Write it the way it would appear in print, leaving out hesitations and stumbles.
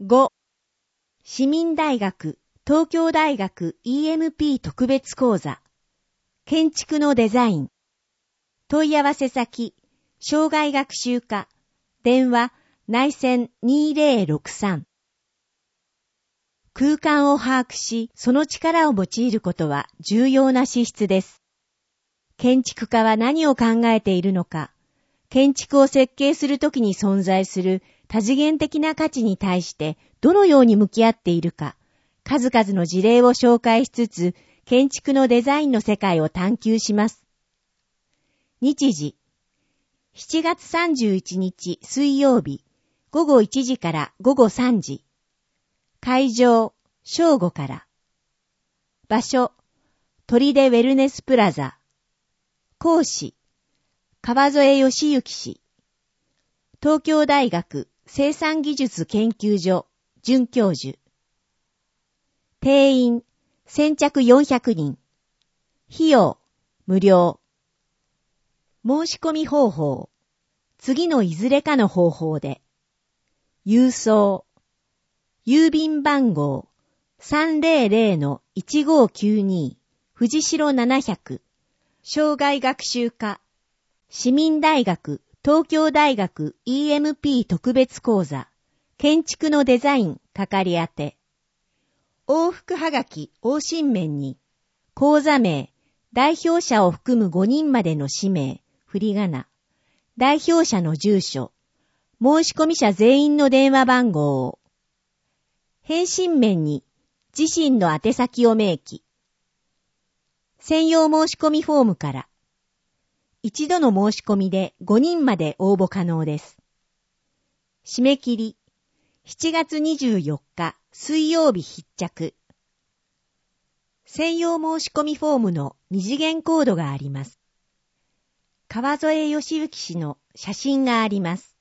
5. 市民大学、東京大学 EMP 特別講座。建築のデザイン。問い合わせ先、生涯学習課。電話、内線2063。空間を把握し、その力を用いることは重要な資質です。建築家は何を考えているのか、建築を設計するときに存在する多次元的な価値に対してどのように向き合っているか、数々の事例を紹介しつつ、建築のデザインの世界を探求します。日時、7月31日水曜日、午後1時から午後3時。会場、正午から。場所、砦ウェルネスプラザ。講師、川添義行氏。東京大学生産技術研究所准教授。定員、先着400人。費用、無料。申し込み方法、次のいずれかの方法で。郵送、郵便番号 300-1592 藤代700生涯学習課市民大学東京大学 EMP 特別講座建築のデザイン係宛て往復はがき往診面に講座名代表者を含む5人までの氏名振り仮名代表者の住所申し込み者全員の電話番号を返信面に自身の宛先を明記。専用申し込みフォームから一度の申し込みで5人まで応募可能です。締め切り7月24日水曜日必着。専用申し込みフォームの2次元コードがあります。川添義行氏の写真があります。